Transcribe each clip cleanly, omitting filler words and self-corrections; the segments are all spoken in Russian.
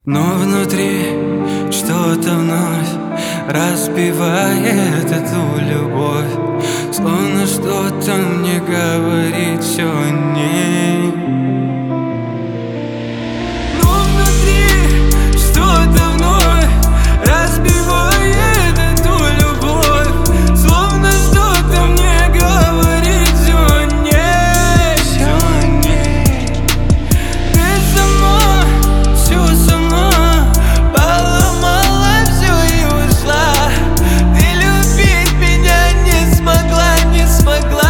Но внутри что-то вновь разбивает эту любовь, словно что-то мне говорит всё о ней. Но внутри что-то вновь разбивает эту любовь, словно что-то мне говорит всё о ней, всё о ней. Ты сама, всё сама поломала всё и ушла. Ты любить меня не смогла, не смогла.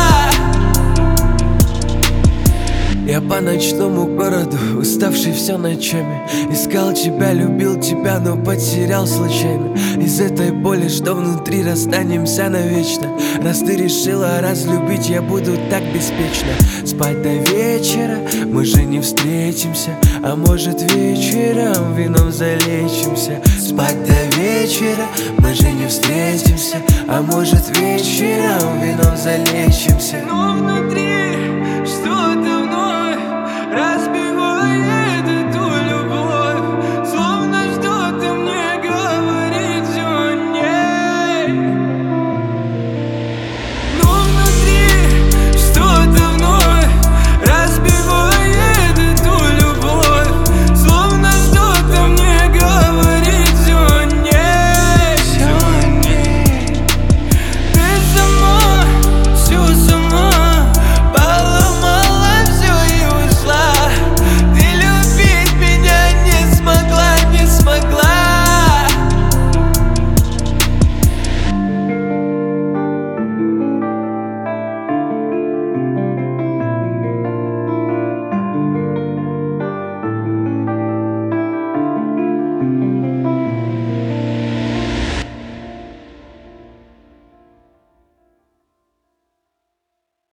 Я по ночному городу, уставший все ночами, искал тебя, любил тебя, но потерял случайно. Из этой боли, что внутри, расстанемся навечно. Раз ты решила разлюбить, я буду так беспечно. Спать до вечера, мы же не встретимся. А может вечером вином залечимся. Спать до вечера, мы же не встретимся. А может вечером вином залечимся. Но внутри